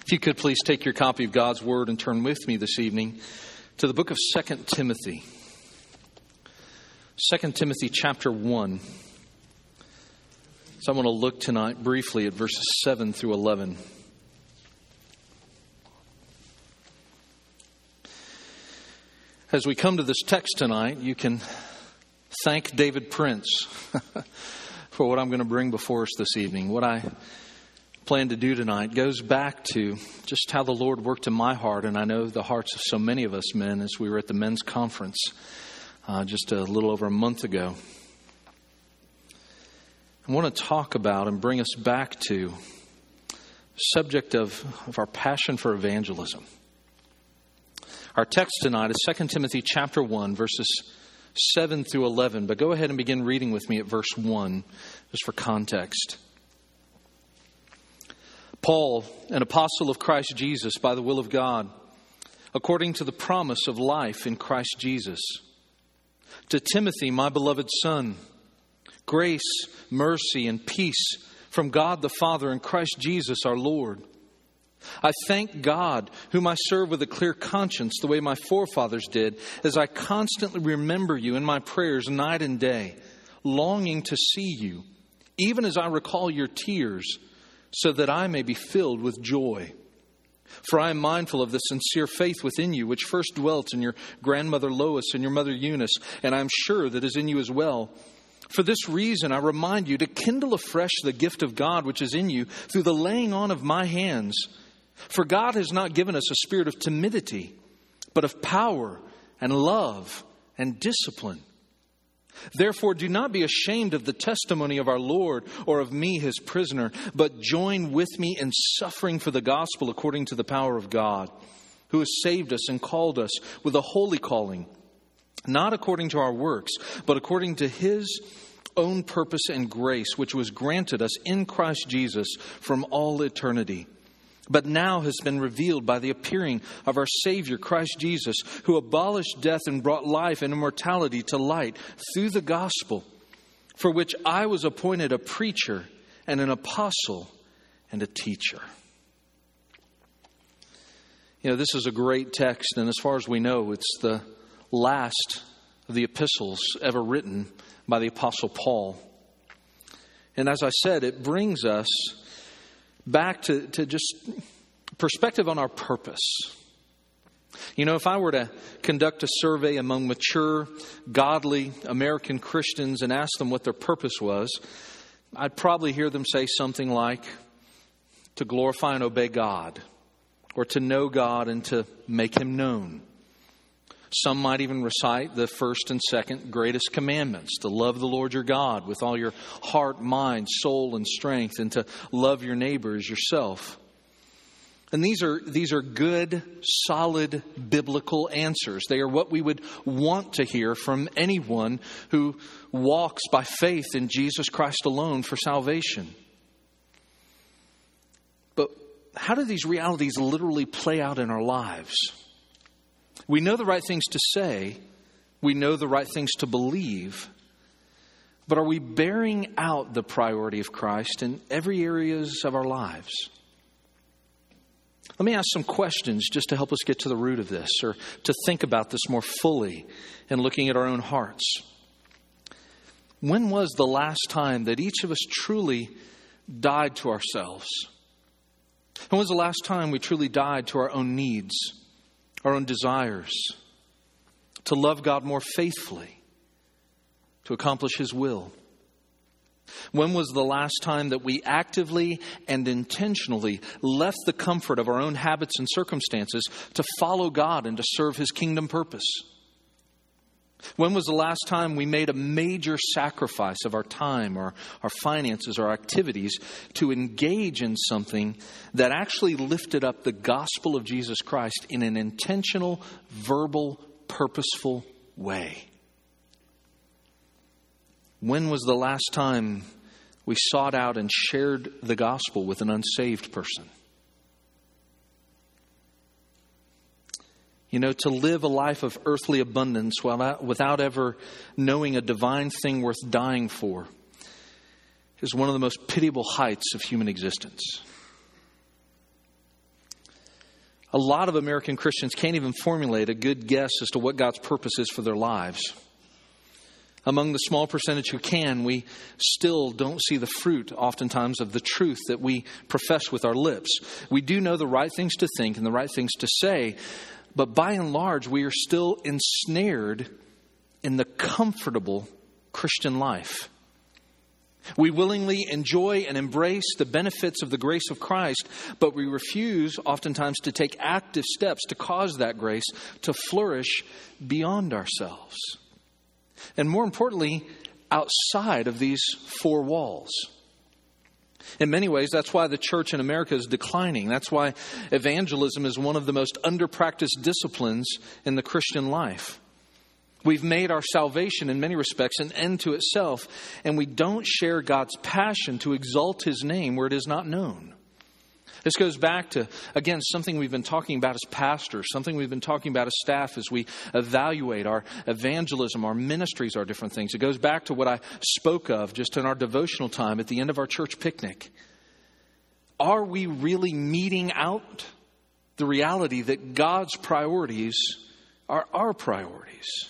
If you could please take your copy of God's Word and turn with me this evening to the book of 2 Timothy. 2 Timothy chapter 1. So I want to look tonight briefly at verses 7 through 11. As we come to this text tonight, you can thank David Prince for what I'm going to bring before us this evening. What I plan to do tonight goes back to just how the Lord worked in my heart, and I know the hearts of so many of us men as we were at the men's conference just a little over a month ago. I want to talk about and bring us back to the subject of our passion for evangelism. Our text tonight is 2 Timothy chapter 1, verses 7 through 11. But go ahead and begin reading with me at verse 1, just for context. Paul, an apostle of Christ Jesus by the will of God, according to the promise of life in Christ Jesus. To Timothy, my beloved son, grace, mercy, and peace from God the Father and Christ Jesus our Lord. I thank God, whom I serve with a clear conscience, the way my forefathers did, as I constantly remember you in my prayers night and day, longing to see you, even as I recall your tears, so that I may be filled with joy. For I am mindful of the sincere faith within you, which first dwelt in your grandmother Lois and your mother Eunice, and I am sure that is in you as well. For this reason, I remind you to kindle afresh the gift of God which is in you through the laying on of my hands. For God has not given us a spirit of timidity, but of power and love and discipline. Therefore, do not be ashamed of the testimony of our Lord or of me, his prisoner, but join with me in suffering for the gospel according to the power of God, who has saved us and called us with a holy calling, not according to our works, but according to his own purpose and grace, which was granted us in Christ Jesus from all eternity, but now has been revealed by the appearing of our Savior, Christ Jesus, who abolished death and brought life and immortality to light through the gospel, for which I was appointed a preacher and an apostle and a teacher. You know, this is a great text, and as far as we know, it's the last of the epistles ever written by the Apostle Paul. And as I said, it brings us back to just perspective on our purpose. You know, if I were to conduct a survey among mature, godly American Christians and ask them what their purpose was, I'd probably hear them say something like, to glorify and obey God, or to know God and to make him known. Some might even recite the first and second greatest commandments, to love the Lord your God with all your heart, mind, soul, and strength, and to love your neighbor as yourself. And these are good, solid, biblical answers. They are what we would want to hear from anyone who walks by faith in Jesus Christ alone for salvation. But how do these realities literally play out in our lives? We know the right things to say. We know the right things to believe. But are we bearing out the priority of Christ in every areas of our lives? Let me ask some questions just to help us get to the root of this, or to think about this more fully in looking at our own hearts. When was the last time that each of us truly died to ourselves? When was the last time we truly died to our own needs, our own desires, to love God more faithfully, to accomplish his will? When was the last time that we actively and intentionally left the comfort of our own habits and circumstances to follow God and to serve his kingdom purpose? When was the last time we made a major sacrifice of our time or our finances or our activities to engage in something that actually lifted up the gospel of Jesus Christ in an intentional, verbal, purposeful way? When was the last time we sought out and shared the gospel with an unsaved person? You know, to live a life of earthly abundance without ever knowing a divine thing worth dying for is one of the most pitiable heights of human existence. A lot of American Christians can't even formulate a good guess as to what God's purpose is for their lives. Among the small percentage who can, we still don't see the fruit, oftentimes, of the truth that we profess with our lips. We do know the right things to think and the right things to say, but by and large, we are still ensnared in the comfortable Christian life. We willingly enjoy and embrace the benefits of the grace of Christ, but we refuse oftentimes to take active steps to cause that grace to flourish beyond ourselves. And more importantly, outside of these four walls. In many ways, that's why the church in America is declining. That's why evangelism is one of the most under-practiced disciplines in the Christian life. We've made our salvation in many respects an end to itself, and we don't share God's passion to exalt His name where it is not known. This goes back to, again, something we've been talking about as pastors, something we've been talking about as staff as we evaluate our evangelism, our ministries, our different things. It goes back to what I spoke of just in our devotional time at the end of our church picnic. Are we really meting out the reality that God's priorities are our priorities?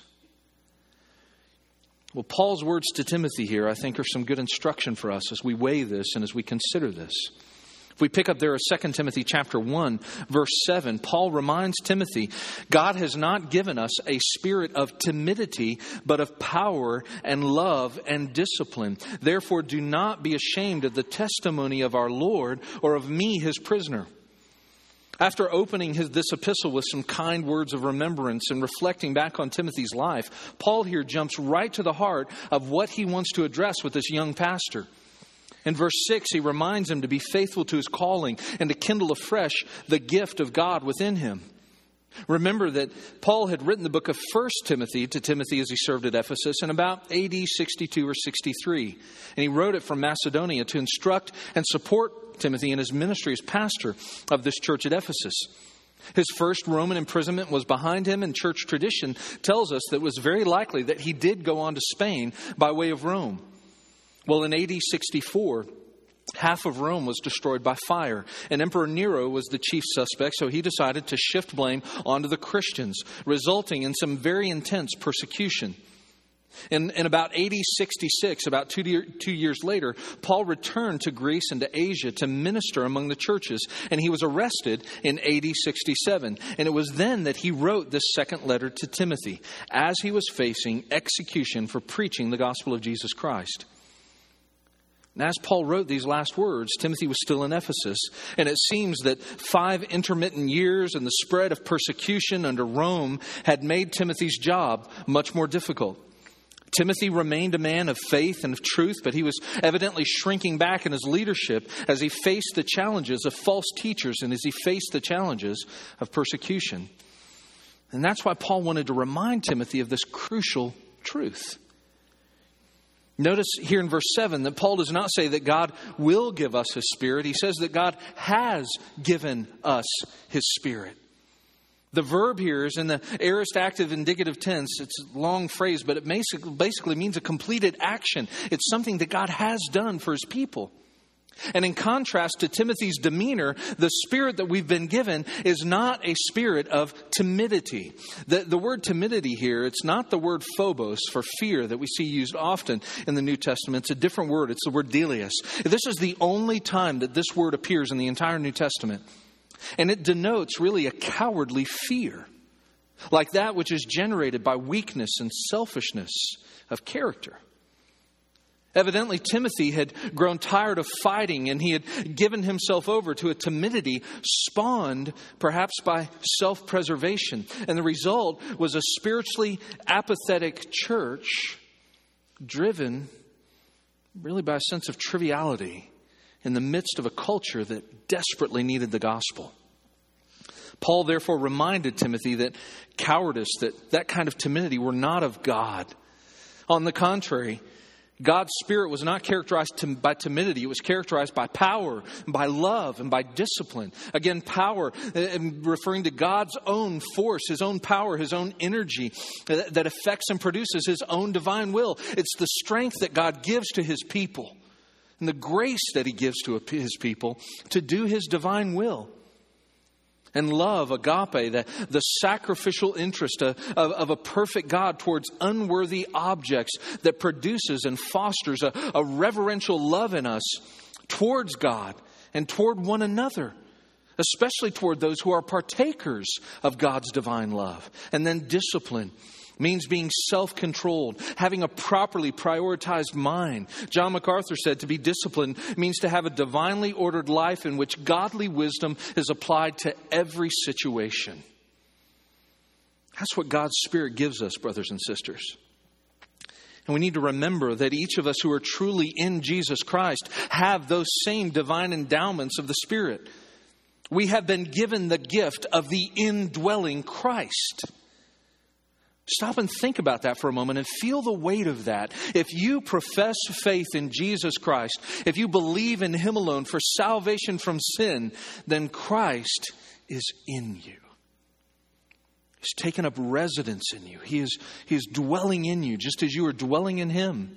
Well, Paul's words to Timothy here, I think, are some good instruction for us as we weigh this and as we consider this. If we pick up there at 2 Timothy chapter 1, verse 7, Paul reminds Timothy, God has not given us a spirit of timidity, but of power and love and discipline. Therefore, do not be ashamed of the testimony of our Lord or of me, His prisoner. After opening this epistle with some kind words of remembrance and reflecting back on Timothy's life, Paul here jumps right to the heart of what he wants to address with this young pastor. In verse 6, he reminds him to be faithful to his calling and to kindle afresh the gift of God within him. Remember that Paul had written the book of 1 Timothy to Timothy as he served at Ephesus in about AD 62 or 63. And he wrote it from Macedonia to instruct and support Timothy in his ministry as pastor of this church at Ephesus. His first Roman imprisonment was behind him, and church tradition tells us that it was very likely that he did go on to Spain by way of Rome. Well, in AD 64, half of Rome was destroyed by fire, and Emperor Nero was the chief suspect, so he decided to shift blame onto the Christians, resulting in some very intense persecution. In about AD 66, about two years later, Paul returned to Greece and to Asia to minister among the churches, and he was arrested in AD 67. And it was then that he wrote this second letter to Timothy, as he was facing execution for preaching the gospel of Jesus Christ. And as Paul wrote these last words, Timothy was still in Ephesus, and it seems that 5 intermittent years and the spread of persecution under Rome had made Timothy's job much more difficult. Timothy remained a man of faith and of truth, but he was evidently shrinking back in his leadership as he faced the challenges of false teachers and as he faced the challenges of persecution. And that's why Paul wanted to remind Timothy of this crucial truth. Notice here in verse 7 that Paul does not say that God will give us His Spirit. He says that God has given us His Spirit. The verb here is in the aorist active indicative tense. It's a long phrase, but it basically means a completed action. It's something that God has done for His people. And in contrast to Timothy's demeanor, the spirit that we've been given is not a spirit of timidity. The word timidity here, it's not the word phobos for fear that we see used often in the New Testament. It's a different word. It's the word delius. This is the only time that this word appears in the entire New Testament. And it denotes really a cowardly fear, like that which is generated by weakness and selfishness of character. Evidently, Timothy had grown tired of fighting, and he had given himself over to a timidity spawned perhaps by self-preservation. And the result was a spiritually apathetic church driven really by a sense of triviality in the midst of a culture that desperately needed the gospel. Paul therefore reminded Timothy that cowardice, that kind of timidity were not of God. On the contrary, God's Spirit was not characterized by timidity. It was characterized by power, by love, and by discipline. Again, power, referring to God's own force, His own power, His own energy that affects and produces His own divine will. It's the strength that God gives to His people and the grace that He gives to His people to do His divine will. And love, agape, the sacrificial interest of a perfect God towards unworthy objects that produces and fosters a reverential love in us towards God and toward one another, especially toward those who are partakers of God's divine love. And then discipline means being self-controlled, having a properly prioritized mind. John MacArthur said to be disciplined means to have a divinely ordered life in which godly wisdom is applied to every situation. That's what God's Spirit gives us, brothers and sisters. And we need to remember that each of us who are truly in Jesus Christ have those same divine endowments of the Spirit. We have been given the gift of the indwelling Christ. Stop and think about that for a moment and feel the weight of that. If you profess faith in Jesus Christ, if you believe in Him alone for salvation from sin, then Christ is in you. He's taken up residence in you. He is dwelling in you just as you are dwelling in Him.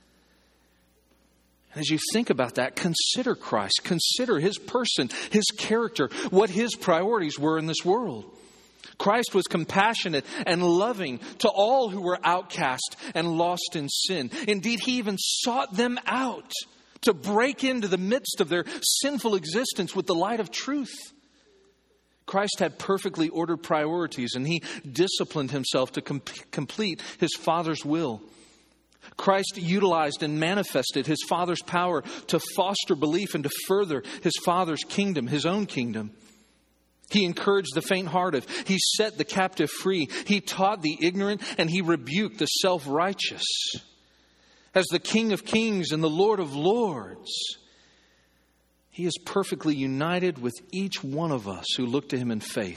And as you think about that, consider Christ. Consider His person, His character, what His priorities were in this world. Christ was compassionate and loving to all who were outcast and lost in sin. Indeed, He even sought them out to break into the midst of their sinful existence with the light of truth. Christ had perfectly ordered priorities, and He disciplined Himself to complete His Father's will. Christ utilized and manifested His Father's power to foster belief and to further His Father's kingdom, His own kingdom. He encouraged the faint-hearted. He set the captive free. He taught the ignorant, and He rebuked the self-righteous. As the King of Kings and the Lord of Lords, He is perfectly united with each one of us who look to Him in faith.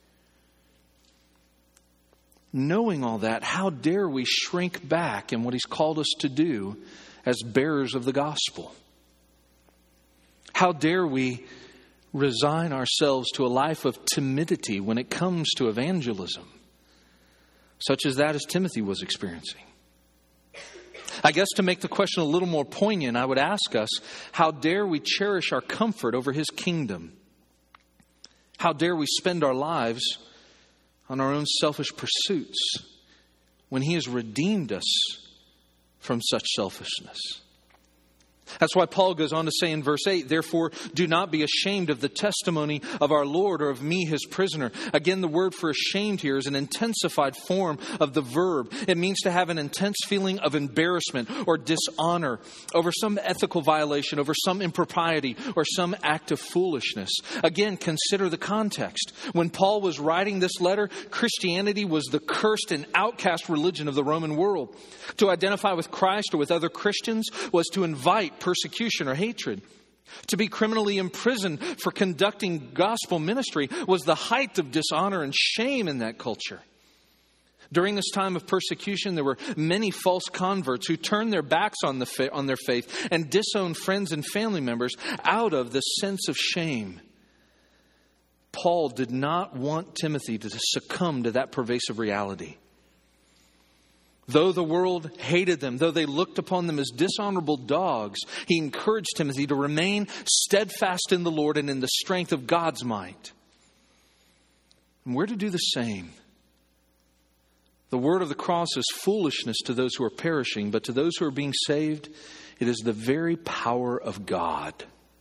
Knowing all that, how dare we shrink back in what He's called us to do as bearers of the gospel? How dare we resign ourselves to a life of timidity when it comes to evangelism, such as that as Timothy was experiencing? I guess to make the question a little more poignant, I would ask us, how dare we cherish our comfort over His kingdom? How dare we spend our lives on our own selfish pursuits when He has redeemed us from such selfishness? That's why Paul goes on to say in verse 8, "Therefore, do not be ashamed of the testimony of our Lord or of me, His prisoner." Again, the word for ashamed here is an intensified form of the verb. It means to have an intense feeling of embarrassment or dishonor over some ethical violation, over some impropriety, or some act of foolishness. Again, consider the context. When Paul was writing this letter, Christianity was the cursed and outcast religion of the Roman world. To identify with Christ or with other Christians was to invite persecution or hatred. To be criminally imprisoned for conducting gospel ministry was the height of dishonor and shame in that culture. During this time of persecution, there were many false converts who turned their backs on their faith and disowned friends and family members out of the sense of shame. Paul did not want Timothy to succumb to that pervasive reality. Though the world hated them, though they looked upon them as dishonorable dogs, he encouraged Timothy to remain steadfast in the Lord and in the strength of God's might. And we're to do the same. The word of the cross is foolishness to those who are perishing, but to those who are being saved, it is the very power of God.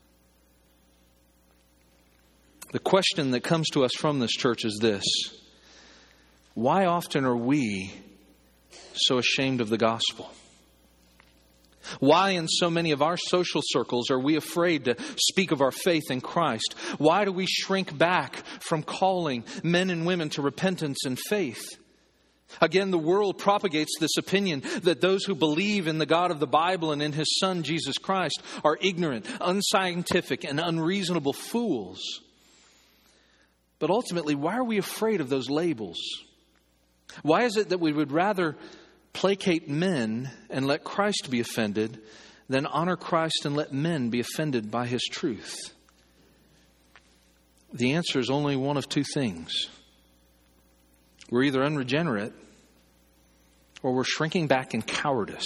The question that comes to us from this church is this: why often are we so ashamed of the gospel? Why in so many of our social circles are we afraid to speak of our faith in Christ? Why do we shrink back from calling men and women to repentance and faith? Again, the world propagates this opinion that those who believe in the God of the Bible and in His Son, Jesus Christ, are ignorant, unscientific, and unreasonable fools. But ultimately, why are we afraid of those labels? Why is it that we would rather placate men and let Christ be offended than honor Christ and let men be offended by His truth? The answer is only one of two things. We're either unregenerate or we're shrinking back in cowardice.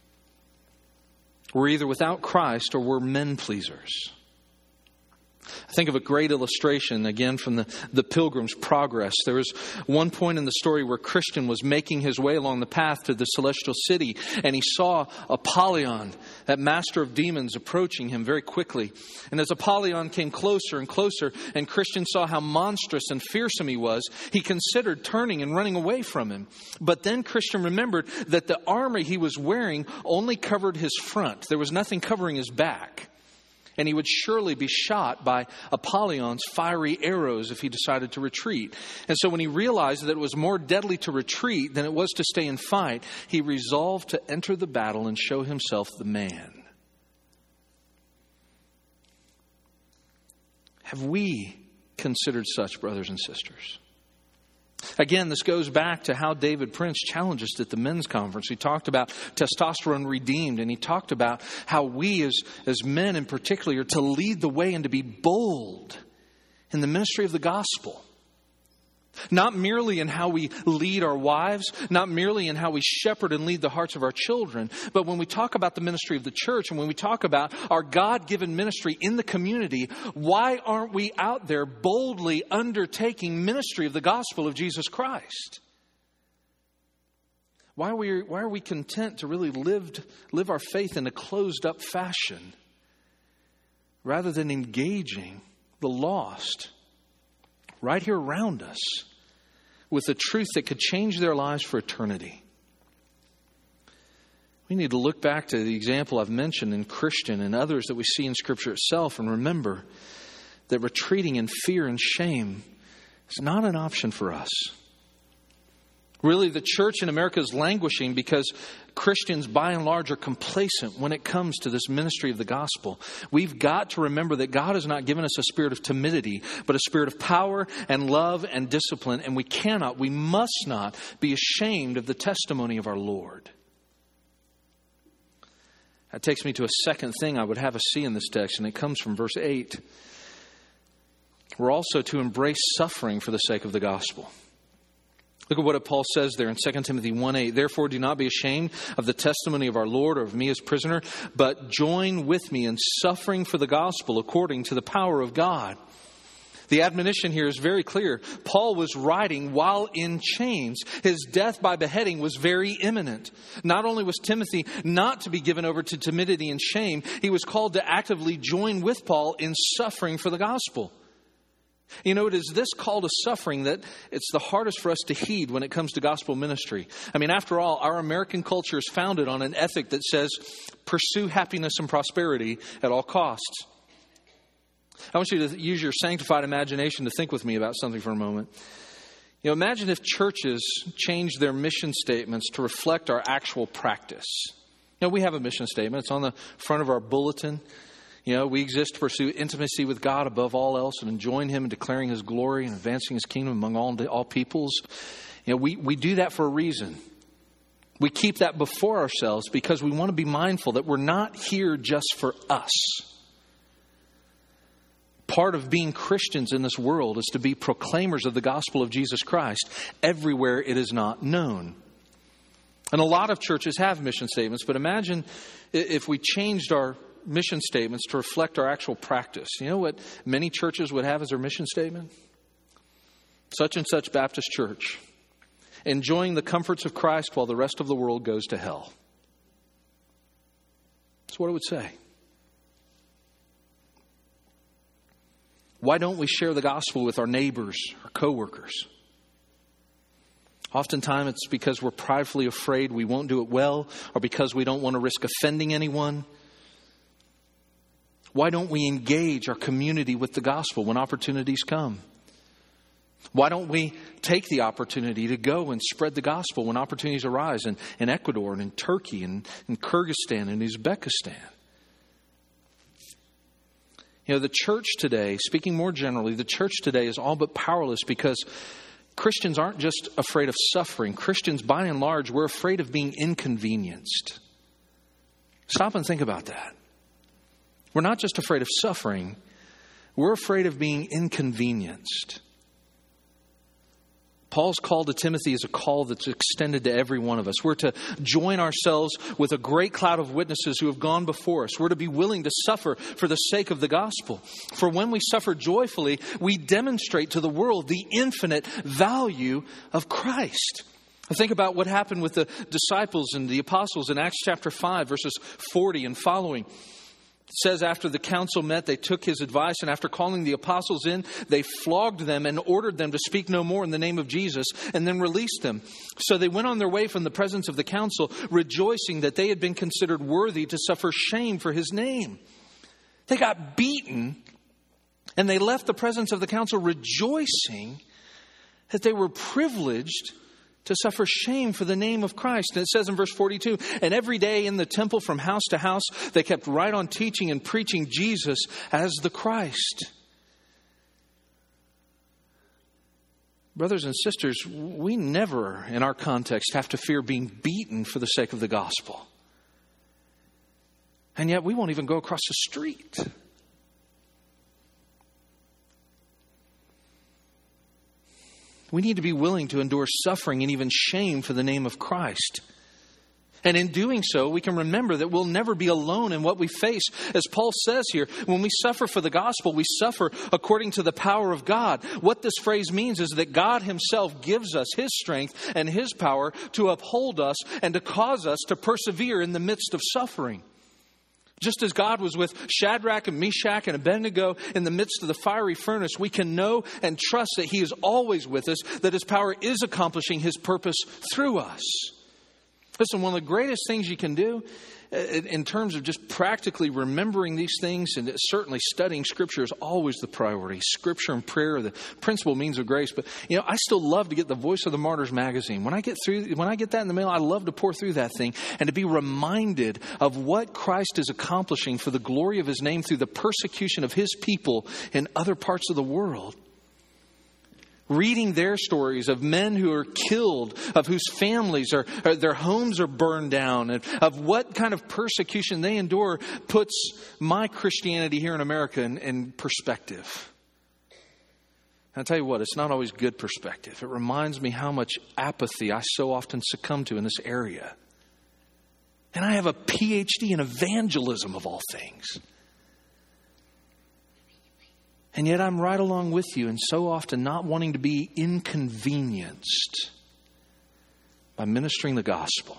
We're either without Christ or we're men pleasers. Think of a great illustration, again, from the Pilgrim's Progress. There was one point in the story where Christian was making his way along the path to the celestial city, and he saw Apollyon, that master of demons, approaching him very quickly. And as Apollyon came closer and closer, and Christian saw how monstrous and fearsome he was, he considered turning and running away from him. But then Christian remembered that the armor he was wearing only covered his front. There was nothing covering his back. And he would surely be shot by Apollyon's fiery arrows if he decided to retreat. And so when he realized that it was more deadly to retreat than it was to stay and fight, he resolved to enter the battle and show himself the man. Have we considered such, brothers and sisters? Again, this goes back to how David Prince challenged us at the men's conference. He talked about testosterone redeemed, and he talked about how we as men in particular are to lead the way and to be bold in the ministry of the gospel. Not merely in how we lead our wives, not merely in how we shepherd and lead the hearts of our children, but when we talk about the ministry of the church and when we talk about our God-given ministry in the community, why aren't we out there boldly undertaking ministry of the gospel of Jesus Christ? Why are we content to really live our faith in a closed-up fashion rather than engaging the lost right here around us with the truth that could change their lives for eternity? We need to look back to the example I've mentioned in Christian and others that we see in Scripture itself and remember that retreating in fear and shame is not an option for us. Really, the church in America is languishing because Christians, by and large, are complacent when it comes to this ministry of the gospel. We've got to remember that God has not given us a spirit of timidity, but a spirit of power and love and discipline. And we must not be ashamed of the testimony of our Lord. That takes me to a second thing I would have us see in this text, and it comes from verse 8. We're also to embrace suffering for the sake of the gospel. Look at what Paul says there in 2 Timothy 1:8. Therefore, do not be ashamed of the testimony of our Lord or of me as prisoner, but join with me in suffering for the gospel according to the power of God. The admonition here is very clear. Paul was writing while in chains. His death by beheading was very imminent. Not only was Timothy not to be given over to timidity and shame, he was called to actively join with Paul in suffering for the gospel. You know, it is this call to suffering that it's the hardest for us to heed when it comes to gospel ministry. I mean, after all, our American culture is founded on an ethic that says, pursue happiness and prosperity at all costs. I want you to use your sanctified imagination to think with me about something for a moment. You know, imagine if churches changed their mission statements to reflect our actual practice. You know, we have a mission statement. It's on the front of our bulletin. You know, we exist to pursue intimacy with God above all else and enjoying Him and declaring His glory and advancing His kingdom among all peoples. You know, we do that for a reason. We keep that before ourselves because we want to be mindful that we're not here just for us. Part of being Christians in this world is to be proclaimers of the gospel of Jesus Christ everywhere it is not known. And a lot of churches have mission statements, but imagine if we changed our mission statements to reflect our actual practice. You know what many churches would have as their mission statement? Such and such Baptist Church, enjoying the comforts of Christ while the rest of the world goes to hell. That's what it would say. Why don't we share the gospel with our neighbors, our coworkers? Oftentimes it's because we're pridefully afraid we won't do it well, or because we don't want to risk offending anyone. Why don't we engage our community with the gospel when opportunities come? Why don't we take the opportunity to go and spread the gospel when opportunities arise in Ecuador and in Turkey and in Kyrgyzstan and Uzbekistan? You know, the church today, speaking more generally, the church today is all but powerless because Christians aren't just afraid of suffering. Christians, by and large, we're afraid of being inconvenienced. Stop and think about that. We're not just afraid of suffering. We're afraid of being inconvenienced. Paul's call to Timothy is a call that's extended to every one of us. We're to join ourselves with a great cloud of witnesses who have gone before us. We're to be willing to suffer for the sake of the gospel. For when we suffer joyfully, we demonstrate to the world the infinite value of Christ. Think about what happened with the disciples and the apostles in Acts chapter 5, verses 40 and following. It says, after the council met, they took his advice, and after calling the apostles in, they flogged them and ordered them to speak no more in the name of Jesus, and then released them. So they went on their way from the presence of the council, rejoicing that they had been considered worthy to suffer shame for his name. They got beaten, and they left the presence of the council rejoicing that they were privileged to suffer shame for the name of Christ. And it says in verse 42, and every day in the temple from house to house, they kept right on teaching and preaching Jesus as the Christ. Brothers and sisters, we never in our context have to fear being beaten for the sake of the gospel. And yet we won't even go across the street. We need to be willing to endure suffering and even shame for the name of Christ. And in doing so, we can remember that we'll never be alone in what we face. As Paul says here, when we suffer for the gospel, we suffer according to the power of God. What this phrase means is that God himself gives us his strength and his power to uphold us and to cause us to persevere in the midst of suffering. Just as God was with Shadrach and Meshach and Abednego in the midst of the fiery furnace, we can know and trust that he is always with us, that his power is accomplishing his purpose through us. Listen, one of the greatest things you can do in terms of just practically remembering these things, and certainly studying Scripture is always the priority. Scripture and prayer are the principal means of grace. But, I still love to get the Voice of the Martyrs magazine. When I get that in the mail, I love to pour through that thing and to be reminded of what Christ is accomplishing for the glory of his name through the persecution of his people in other parts of the world. Reading their stories of men who are killed, of whose families or their homes are burned down, and of what kind of persecution they endure puts my Christianity here in America in perspective. And I'll tell you what, it's not always good perspective. It reminds me how much apathy I so often succumb to in this area. And I have a PhD in evangelism of all things. And yet I'm right along with you and so often not wanting to be inconvenienced by ministering the gospel.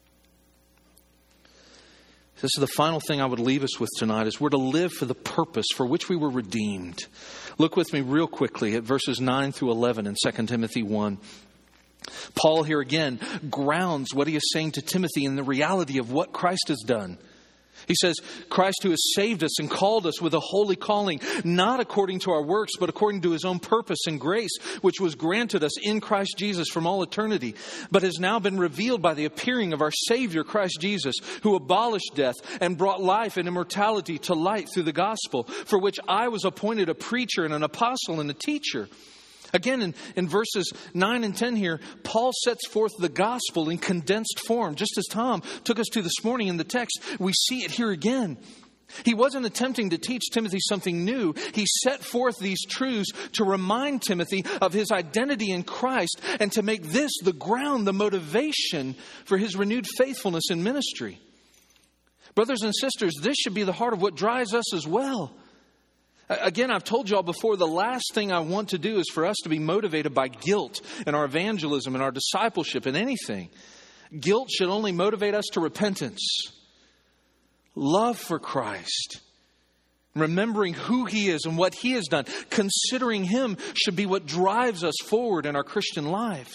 This is the final thing I would leave us with tonight, is we're to live for the purpose for which we were redeemed. Look with me real quickly at verses 9 through 11 in 2 Timothy 1. Paul here again grounds what he is saying to Timothy in the reality of what Christ has done. He says, Christ who has saved us and called us with a holy calling, not according to our works, but according to his own purpose and grace, which was granted us in Christ Jesus from all eternity, but has now been revealed by the appearing of our Savior, Christ Jesus, who abolished death and brought life and immortality to light through the gospel, for which I was appointed a preacher and an apostle and a teacher. Again, in verses 9 and 10 here, Paul sets forth the gospel in condensed form. Just as Tom took us to this morning in the text, we see it here again. He wasn't attempting to teach Timothy something new. He set forth these truths to remind Timothy of his identity in Christ and to make this the ground, the motivation for his renewed faithfulness in ministry. Brothers and sisters, this should be the heart of what drives us as well. Again, I've told you all before, the last thing I want to do is for us to be motivated by guilt in our evangelism and our discipleship in anything. Guilt should only motivate us to repentance, love for Christ, remembering who he is and what he has done. Considering him should be what drives us forward in our Christian lives.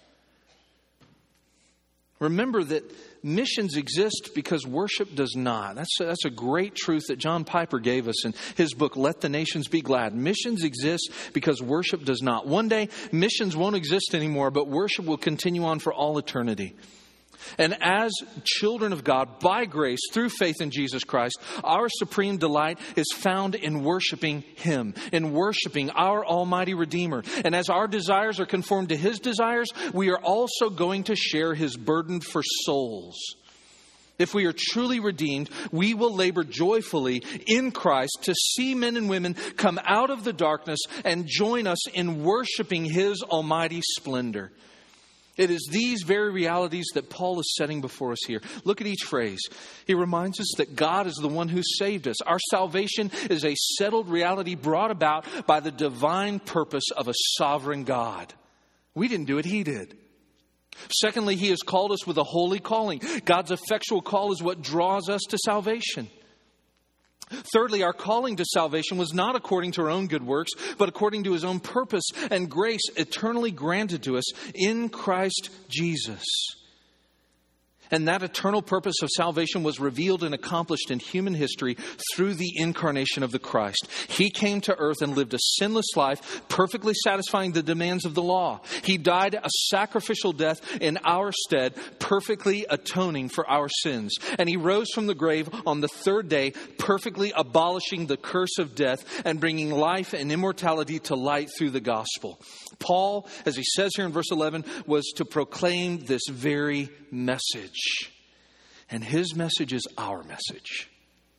Remember that missions exist because worship does not. That's a great truth that John Piper gave us in his book, Let the Nations Be Glad. Missions exist because worship does not. One day, missions won't exist anymore, but worship will continue on for all eternity. And as children of God, by grace, through faith in Jesus Christ, our supreme delight is found in worshiping him, in worshiping our almighty Redeemer. And as our desires are conformed to his desires, we are also going to share his burden for souls. If we are truly redeemed, we will labor joyfully in Christ to see men and women come out of the darkness and join us in worshiping His almighty splendor. It is these very realities that Paul is setting before us here. Look at each phrase. He reminds us that God is the one who saved us. Our salvation is a settled reality brought about by the divine purpose of a sovereign God. We didn't do it, He did. Secondly, He has called us with a holy calling. God's effectual call is what draws us to salvation. Thirdly, our calling to salvation was not according to our own good works, but according to His own purpose and grace eternally granted to us in Christ Jesus. And that eternal purpose of salvation was revealed and accomplished in human history through the incarnation of the Christ. He came to earth and lived a sinless life, perfectly satisfying the demands of the law. He died a sacrificial death in our stead, perfectly atoning for our sins. And He rose from the grave on the third day, perfectly abolishing the curse of death and bringing life and immortality to light through the gospel. Paul, as he says here in verse 11, was to proclaim this very message. And his message is our message.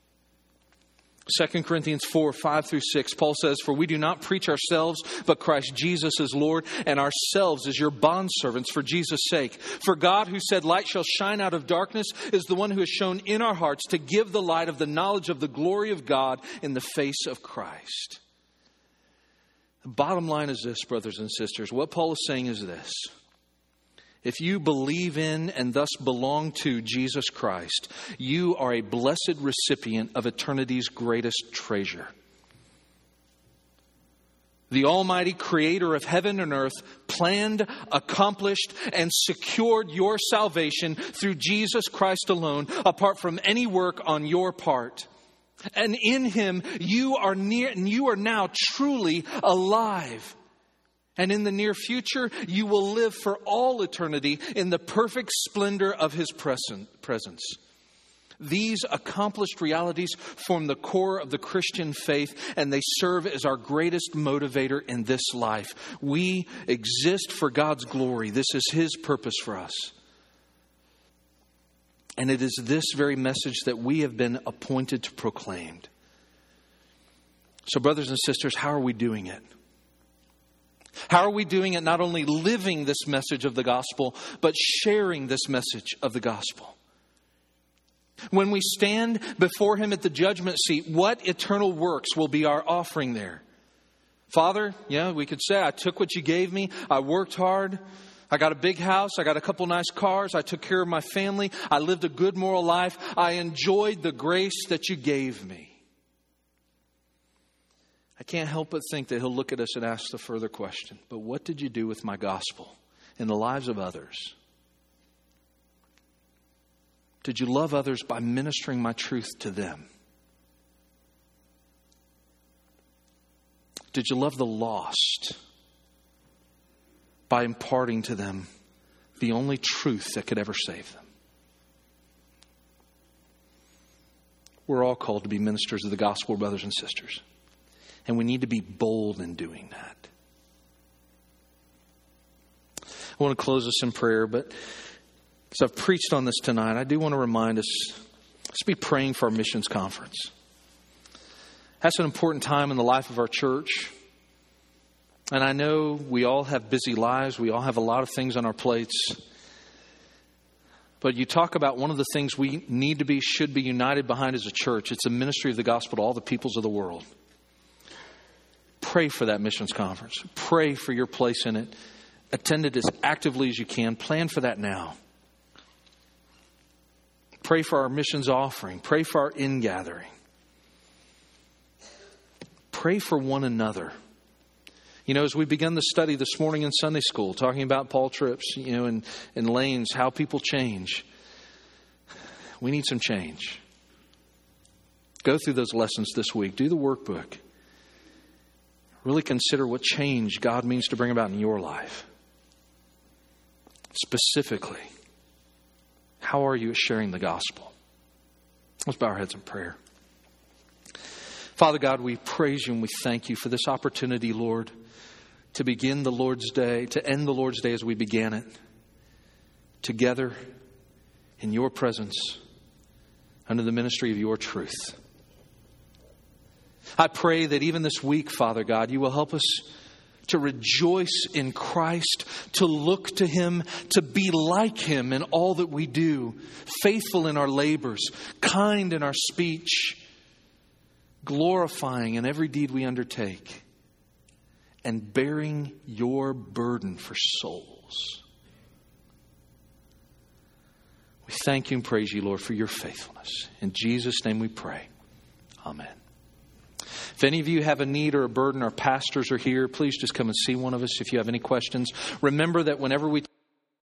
2 Corinthians 4, 5 through 6, Paul says, "For we do not preach ourselves, but Christ Jesus as Lord, and ourselves as your bondservants for Jesus' sake. For God, who said, 'Light shall shine out of darkness,' is the one who has shown in our hearts to give the light of the knowledge of the glory of God in the face of Christ." The bottom line is this, brothers and sisters. What Paul is saying is this. If you believe in and thus belong to Jesus Christ, you are a blessed recipient of eternity's greatest treasure. The Almighty Creator of heaven and earth planned, accomplished, and secured your salvation through Jesus Christ alone, apart from any work on your part. And in Him, you are now truly alive. And in the near future, you will live for all eternity in the perfect splendor of His presence. These accomplished realities form the core of the Christian faith, and they serve as our greatest motivator in this life. We exist for God's glory. This is His purpose for us. And it is this very message that we have been appointed to proclaim. So, brothers and sisters, how are we doing it? How are we doing it not only living this message of the gospel, but sharing this message of the gospel? When we stand before Him at the judgment seat, what eternal works will be our offering there? Father, we could say, I took what you gave me. I worked hard. I got a big house. I got a couple nice cars. I took care of my family. I lived a good moral life. I enjoyed the grace that you gave me. I can't help but think that He'll look at us and ask the further question, but what did you do with my gospel in the lives of others? Did you love others by ministering my truth to them? Did you love the lost by imparting to them the only truth that could ever save them? We're all called to be ministers of the gospel, brothers and sisters. And we need to be bold in doing that. I want to close this in prayer, but as I've preached on this tonight, I do want to remind us, let's be praying for our missions conference. That's an important time in the life of our church. And I know we all have busy lives. We all have a lot of things on our plates. But you talk about one of the things we should be united behind as a church. It's the ministry of the gospel to all the peoples of the world. Pray for that missions conference. Pray for your place in it. Attend it as actively as you can. Plan for that now. Pray for our missions offering. Pray for our ingathering. Pray for one another. As we began the study this morning in Sunday school, talking about Paul Tripp's, and Lane's, how people change. We need some change. Go through those lessons this week. Do the workbook. Really consider what change God means to bring about in your life. Specifically, how are you sharing the gospel? Let's bow our heads in prayer. Father God, we praise You and we thank You for this opportunity, Lord, to begin the Lord's Day, to end the Lord's Day as we began it, together in Your presence, under the ministry of your truth. I pray that even this week, Father God, you will help us to rejoice in Christ, to look to Him, to be like Him in all that we do, faithful in our labors, kind in our speech, glorifying in every deed we undertake, and bearing your burden for souls. We thank you and praise you, Lord, for your faithfulness. In Jesus' name we pray. Amen. If any of you have a need or a burden, our pastors are here. Please just come and see one of us if you have any questions. Remember that whenever we